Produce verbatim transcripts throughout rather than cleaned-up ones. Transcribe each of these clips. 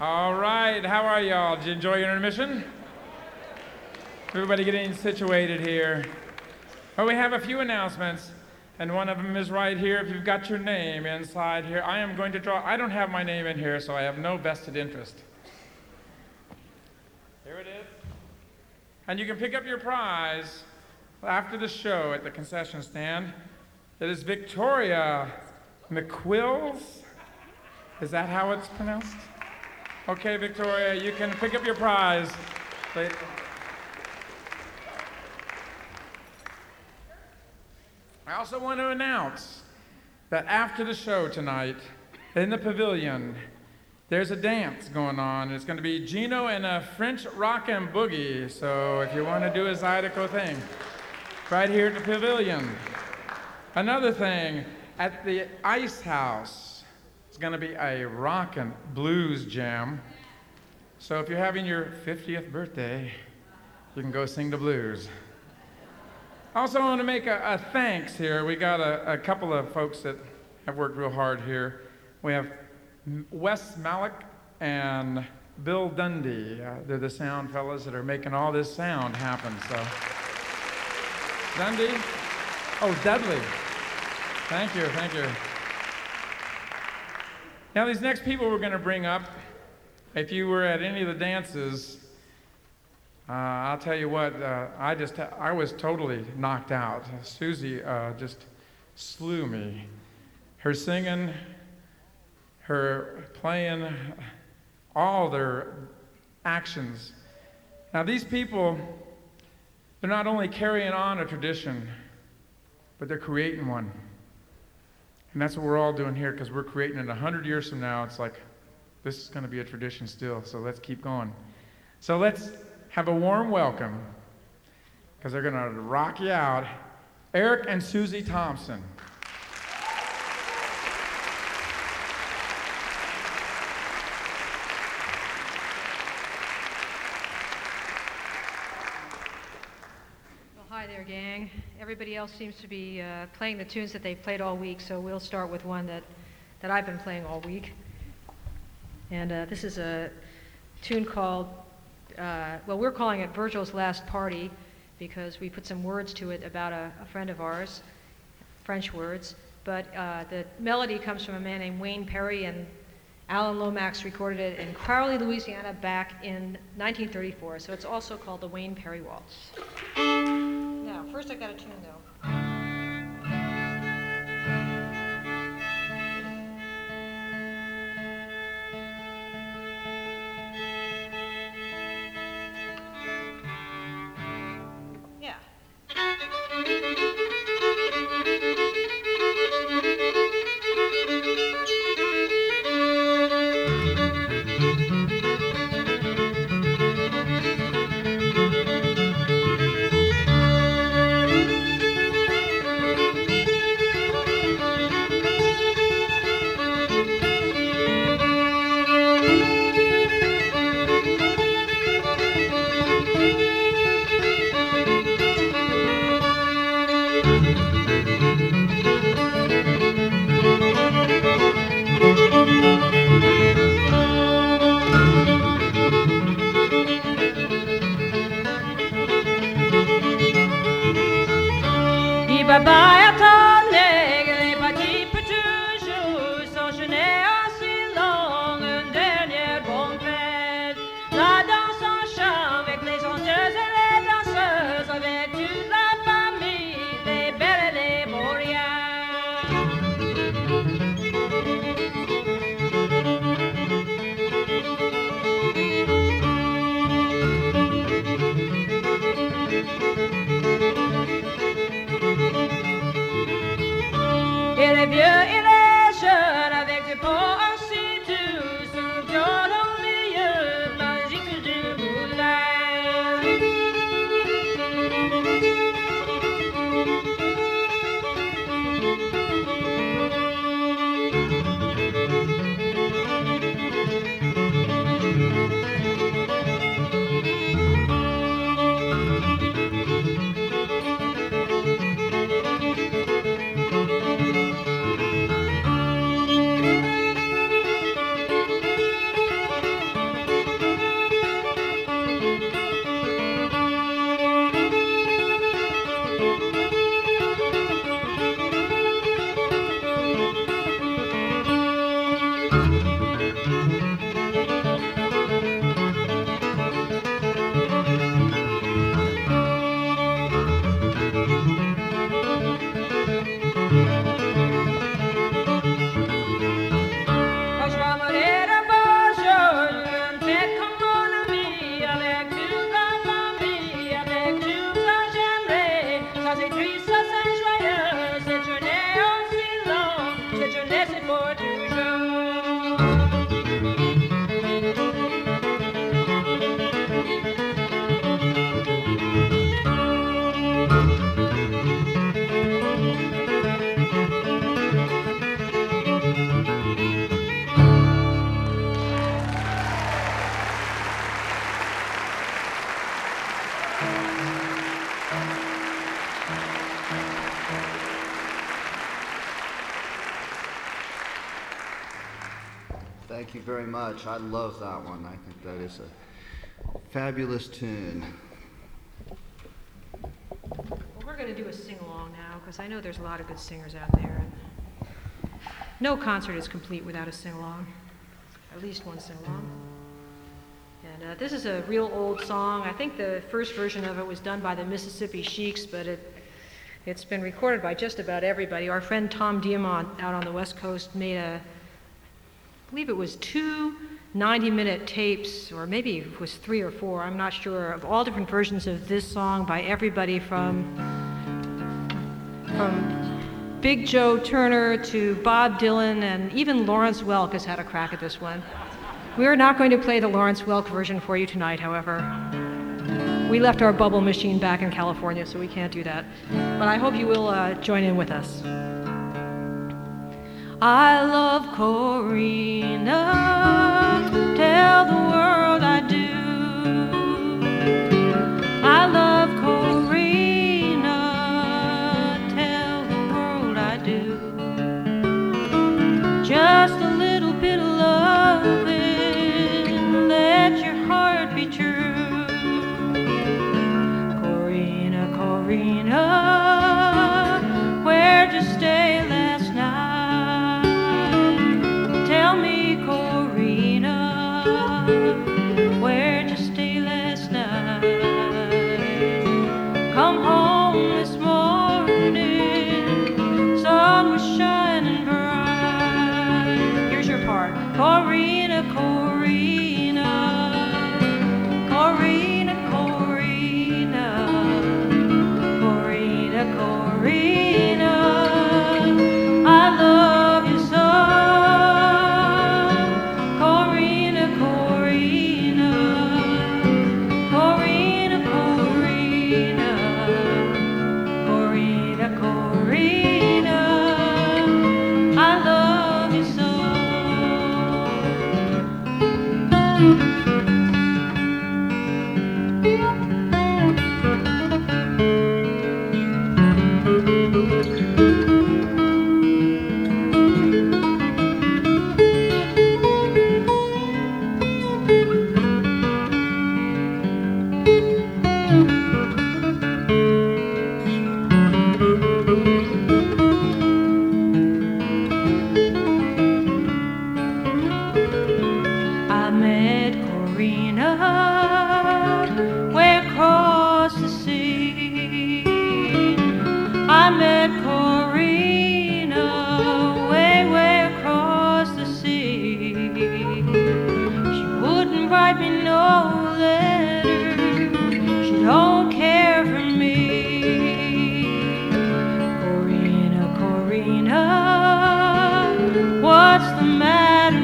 All right, how are y'all? Did you enjoy your intermission? Everybody getting situated here. Well, we have a few announcements, and one of them is right here. If you've got your name inside here, I am going to draw. I don't have my name in here, so I have no vested interest. Here it is. And you can pick up your prize after the show at the concession stand. It is Victoria McQuills. Is that how it's pronounced? Okay, Victoria, you can pick up your prize. Later. I also want to announce that after the show tonight, in the pavilion, there's a dance going on. It's going to be Gino and a French rock and boogie. So if you want to do a Zydeco thing, right here at the pavilion. Another thing, at the Ice House, it's going to be a rock and blues jam. So if you're having your fiftieth birthday, you can go sing the blues. I also want to make a, a thanks here. We got a, a couple of folks that have worked real hard here. We have Wes Malik and Bill Dundee. Uh, they're the sound fellas that are making all this sound happen. So, Dundee? Oh, Dudley. Thank you, thank you. Now, these next people we're going to bring up, if you were at any of the dances, uh, I'll tell you what, uh, I just, I was totally knocked out. Susie uh, just slew me. Her singing, her playing, all their actions. Now, these people, they're not only carrying on a tradition, but they're creating one. And that's what we're all doing here, because we're creating it. A hundred years from now, it's like, this is going to be a tradition still, so let's keep going. So let's have a warm welcome, because they're going to rock you out, Eric and Susie Thompson. Hi there, gang. Everybody else seems to be uh, playing the tunes that they've played all week, so we'll start with one that, that I've been playing all week. And uh, this is a tune called, uh, well, we're calling it Virgil's Last Party, because we put some words to it about a, a friend of ours, French words. But uh, the melody comes from a man named Wayne Perry, and Alan Lomax recorded it in Crowley, Louisiana back in nineteen thirty-four. So it's also called the Wayne Perry Waltz. Now, first I got a tune though. Yeah. Thank you very much. I love that one. I think that is a fabulous tune. Well, we're going to do a sing-along now, because I know there's a lot of good singers out there. And no concert is complete without a sing-along, at least one sing-along. And uh, this is a real old song. I think the first version of it was done by the Mississippi Sheiks, but it, it's been recorded by just about everybody. Our friend Tom Diamont out on the West Coast made a, I believe it was two ninety-minute tapes, or maybe it was three or four, I'm not sure, of all different versions of this song by everybody from, from Big Joe Turner to Bob Dylan, and even Lawrence Welk has had a crack at this one. We are not going to play the Lawrence Welk version for you tonight, however. We left our bubble machine back in California, so we can't do that. But I hope you will uh, join in with us. I love Corrina, tell the world I do. I love Corrina, tell the world I do. Just a little bit of loving, let your heart be true. Corrina, Corrina, where'd you stay last night? Tell me, Corrina, where'd you stay last night? Come home this morning, sun was shining bright. Here's your part. Corrina, Corrina, Corrina, Corrina, Corrina, Corrina, I love you so. Corrina, Corrina, Corrina, Corrina, Corrina, Corrina, I love you so. I met Corrina way across the sea. I met Corrina way, way across the sea. She wouldn't write me no letter. She don't care for me. Corrina, Corrina, what's the matter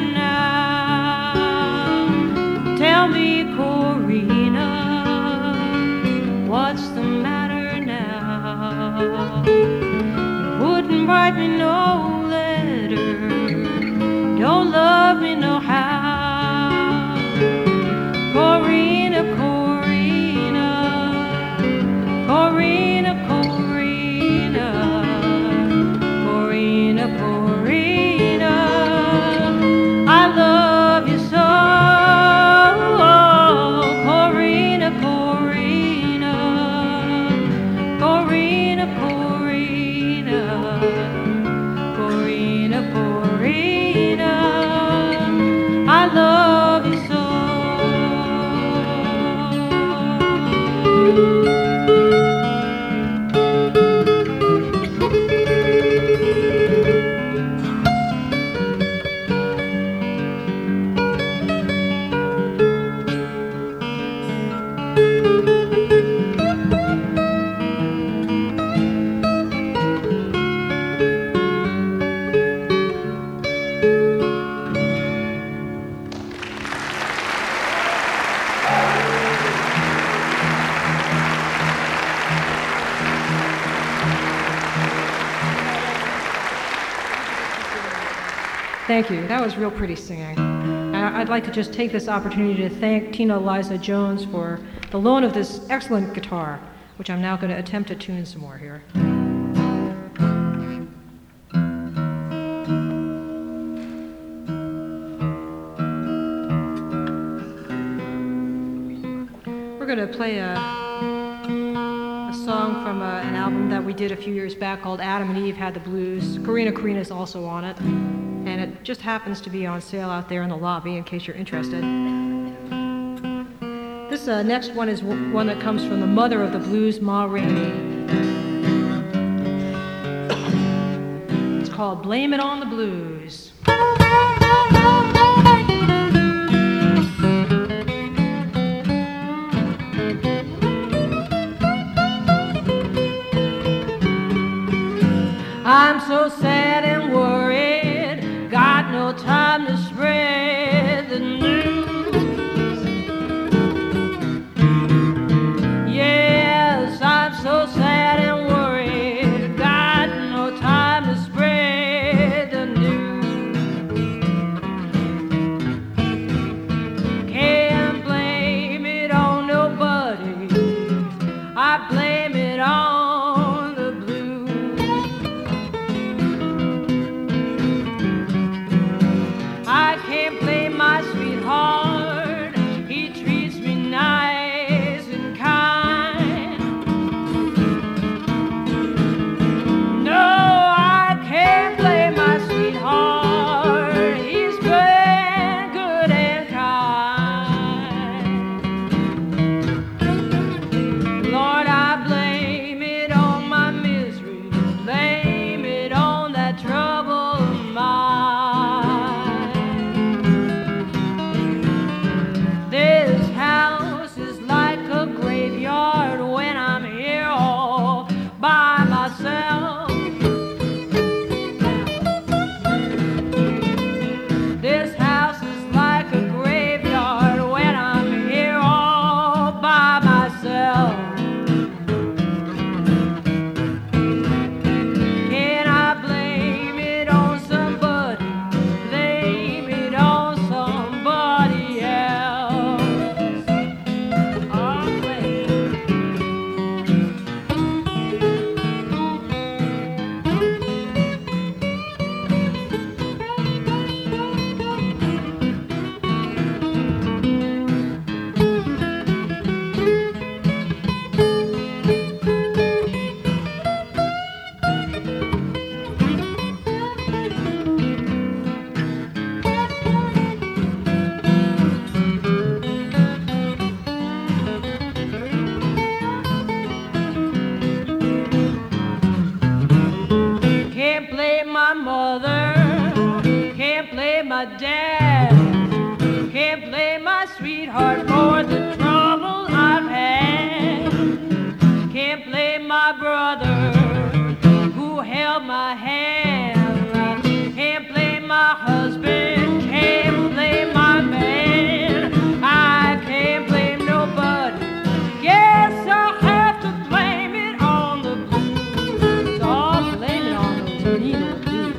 now? Tell me, Corrina, what's the matter now? You wouldn't write me no letter, don't love me no how. Corrina, Corrina, Corrina, Corrina, Corrina, Corrina, I love you so. Corrina, Corrina, Corrina, Corrina, Corrina, Corrina, I love you so. Thank you. That was real pretty singing. And I'd like to just take this opportunity to thank Tina Liza Jones for the loan of this excellent guitar, which I'm now going to attempt to tune some more here. going to play a, a song from a, an album that we did a few years back called Adam and Eve Had the Blues. Karina Karina is also on it, and it just happens to be on sale out there in the lobby in case you're interested. This uh, next one is w- one that comes from the mother of the blues, Ma Rainey. It's called Blame It on the Blues. I'm so sad and worried, got no time to spread the news. Yes, I'm so sad and worried, got no time to spread the news. Can't blame it on nobody, I blame it on the blues. I can't blame my sweetheart, he treats me nice and kind. No, I can't blame my sweetheart, he's been good and kind. Lord, I blame it on my misery, blame it on that trouble of mine. This house is like a graveyard when I'm here all by myself. This house is like a graveyard when I'm here all by myself. Can I blame it on somebody? Blame it on somebody else. Oh, blame it. Can't blame my mother, can't blame my dad, can't blame my sweetheart for the trouble I've had. Can't blame my brother who held my hand, can't blame my husband, can't blame my man. I can't blame nobody, yes, I'll have to blame it on the blues. I'll blame it on those Nino blues.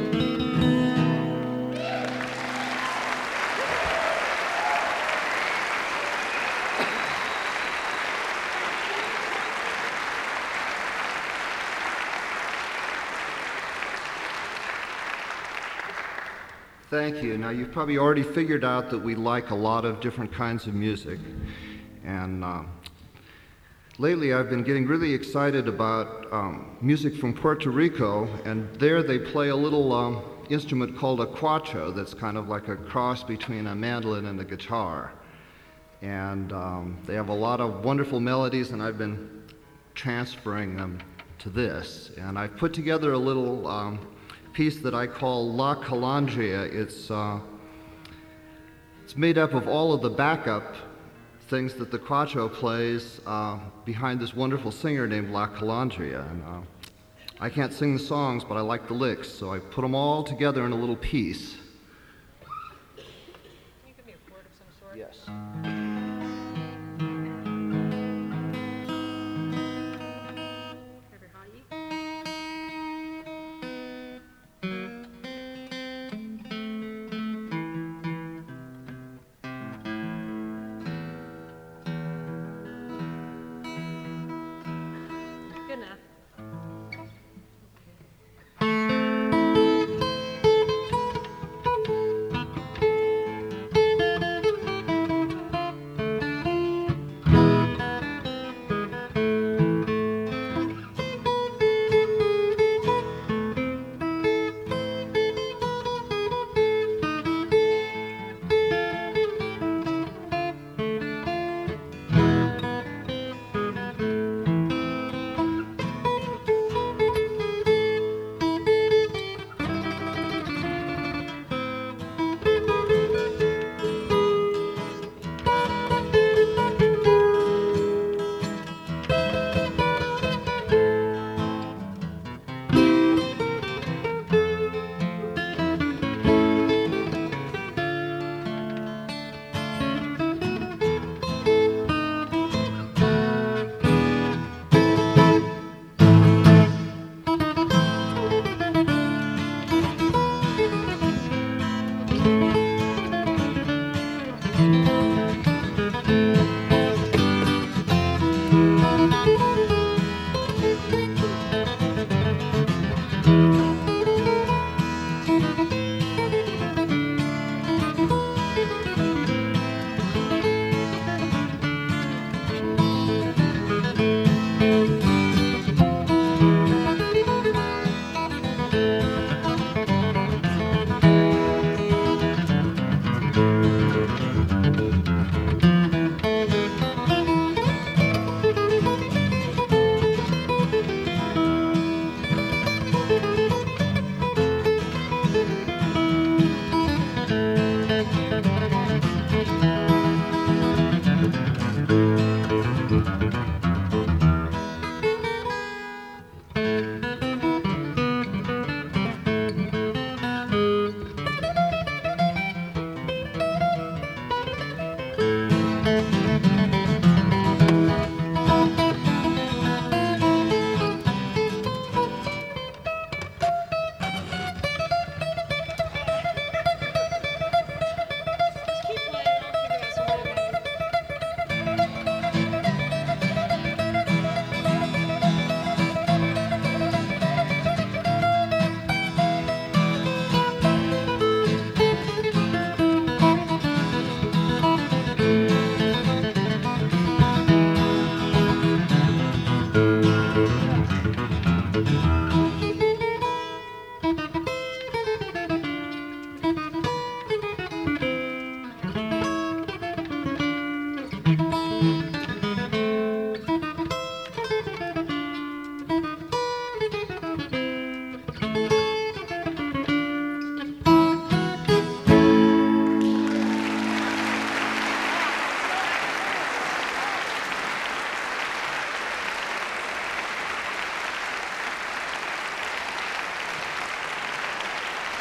Thank you. Now, you've probably already figured out that we like a lot of different kinds of music. And um, lately I've been getting really excited about um, music from Puerto Rico, and there they play a little um, instrument called a cuatro that's kind of like a cross between a mandolin and a guitar. And um, they have a lot of wonderful melodies, and I've been transferring them to this. And I've put together a little um, piece that I call La Calandria. It's, uh, it's made up of all of the backup things that the cuatro plays uh, behind this wonderful singer named La Calandria. And, uh, I can't sing the songs, but I like the licks, so I put them all together in a little piece. Can you give me a chord of some sort? Yes. Every hot E? Good enough.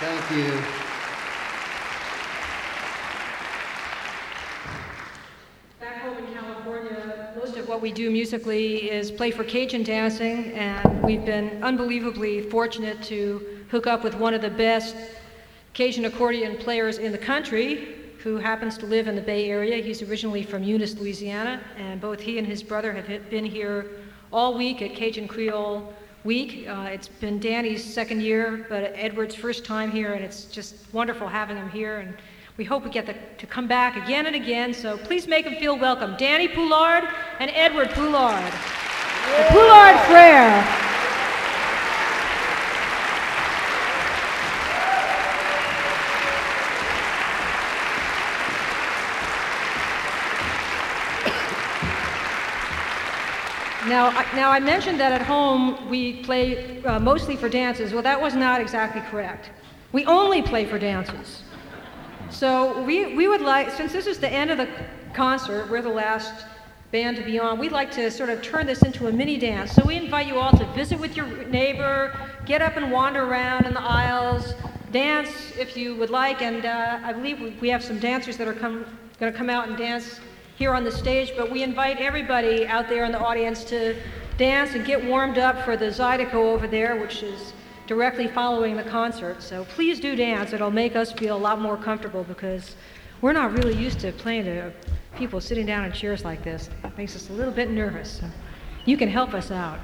Thank you. Back home in California, most of what we do musically is play for Cajun dancing, and we've been unbelievably fortunate to hook up with one of the best Cajun accordion players in the country, who happens to live in the Bay Area. He's originally from Eunice, Louisiana, and both he and his brother have hit- been here all week at Cajun Creole Week. Uh, it's been Danny's second year, but Edward's first time here, and it's just wonderful having him here, and we hope we get the, to come back again and again, so please make them feel welcome. Danny Poulard and Edward Poulard. The Poulard Frere. Now, I- now, I mentioned that at home we play uh, mostly for dances. Well, that was not exactly correct. We only play for dances. So we, we would like, since this is the end of the concert, we're the last band to be on, we'd like to sort of turn this into a mini dance. So we invite you all to visit with your neighbor, get up and wander around in the aisles, dance if you would like, and uh, I believe we, we have some dancers that are come, going to come out and dance here on the stage, but we invite everybody out there in the audience to dance and get warmed up for the Zydeco over there, which is directly following the concert. So please do dance. It'll make us feel a lot more comfortable because we're not really used to playing to people sitting down in chairs like this. It makes us a little bit nervous. So you can help us out.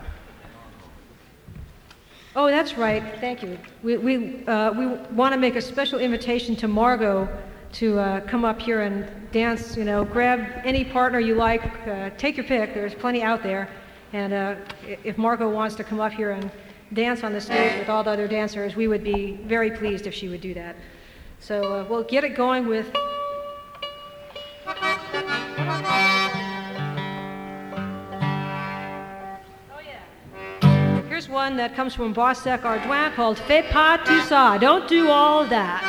Oh, that's right. Thank you. We, we, uh, we want to make a special invitation to Margot to uh, come up here and dance. You know, grab any partner you like. Uh, take your pick. There's plenty out there. And uh, if Margot wants to come up here and dance on the stage with all the other dancers, we would be very pleased if she would do that. So uh, we'll get it going with... Oh, yeah. Here's one that comes from Bosec Ardouin called Fais pas tout ça. Don't do all that.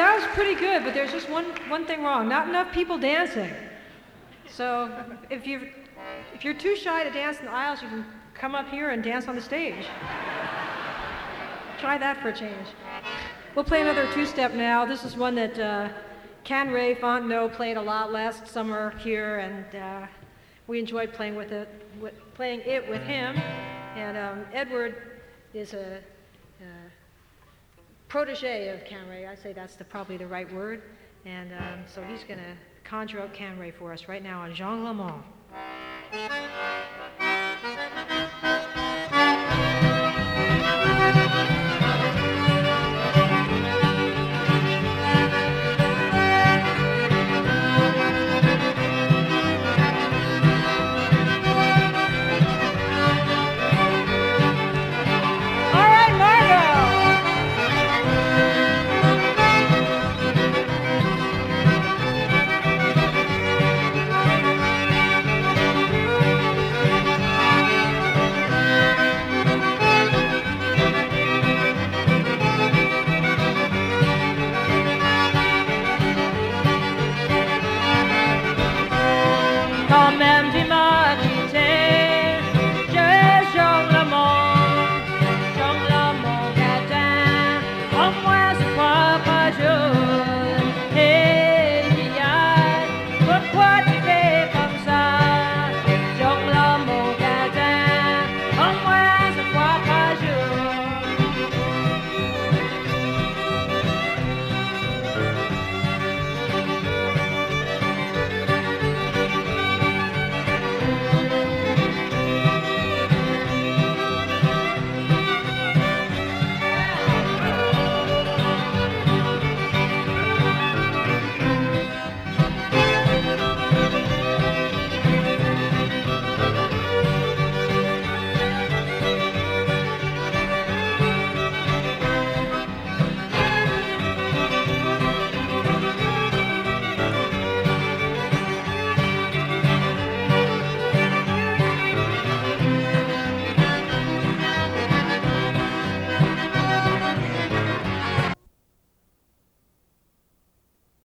that was pretty good, but there's just one, one thing wrong. Not enough people dancing. So if you're, if you're too shy to dance in the aisles, you can come up here and dance on the stage. Try that for a change. We'll play another two-step now. This is one that uh, Can Ray Fontenot played a lot last summer here, and uh, we enjoyed playing with it, with, playing it with him. And um, Edward is a, a protege of Can Ray. I say that's the, probably the right word. And um, so he's going to conjure up Can Ray for us right now on Jean Lamont.